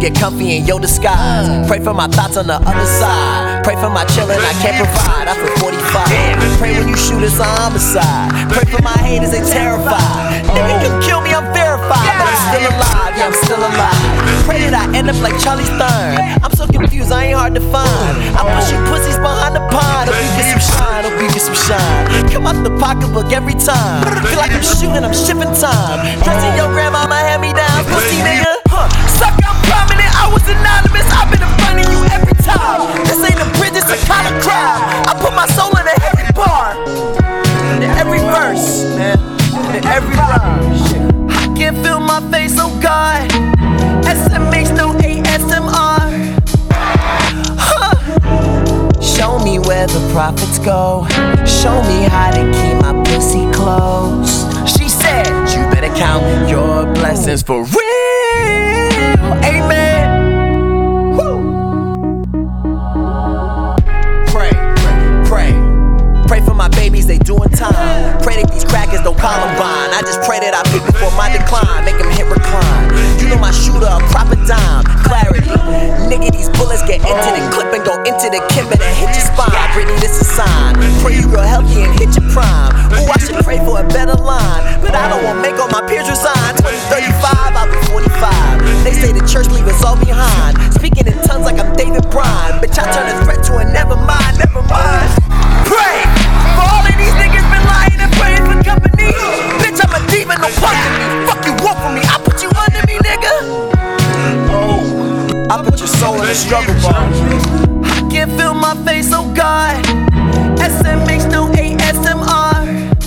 get comfy in your disguise. Pray for my thoughts on the other side. Pray for my chillin' I can't provide. I feel 45. Pray when you shoot us a homicide. Pray for my haters, they terrified. Nigga can kill me, I'm verified, but I'm still alive. Yeah, I'm still alive. Pray that I end up like Charlie Stern. I'm so confused, I ain't hard to find. I push you pussies behind the pond. Hope you get some shine, hope you get some shine. Come out the pocketbook every time. Feel like I'm shooting, I'm shipping time. Dressing your grandmama hand me down, pussy nigga. Suck, I'm prominent, I was anonymous. I've been in front of you every time. This ain't a bridge, it's a kind of crowd. I put my soul in every bar, in every verse, man, in every rhyme. I can feel my face, oh God. SMH, no ASMR. Show me where the profits go. Show me how to keep my pussy closed. She said, you better count your blessings for real. Amen. Woo. Pray, pray, pray for my babies, they doing time. Pray that these crackers don't Columbine. I just pray that I pick before my decline. Make them hit recline. You know my shooter, a proper dime. Clarity, nigga, these bullets get into the clip and go into the kimber that hit your spine. Brittany, this a sign. Pray you real healthy and hit your prime. Ooh, I should pray for a better line, but I don't want to make all my peers resign. 2035, I'll be 45. They say the church leave us all behind. Speaking in tongues like I'm David Bryan. Bitch, I turn a threat to a never mind, never mind. Pray for all of these niggas been lying and praying for company. Bitch, I'm a demon, no punching me. Fuck you want from me, I put you under me, nigga. I put your soul in the struggle bar. I can't feel my face, oh God. SMH, no ASMR.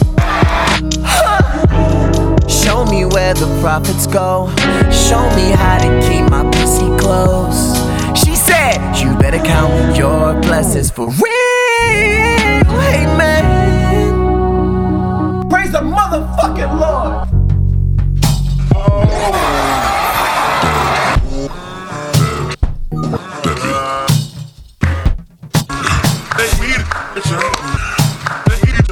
Show me where the profits go. Show me how to keep my pussy close. She said, you better count your blessings for real. Amen. Praise the motherfucking Lord.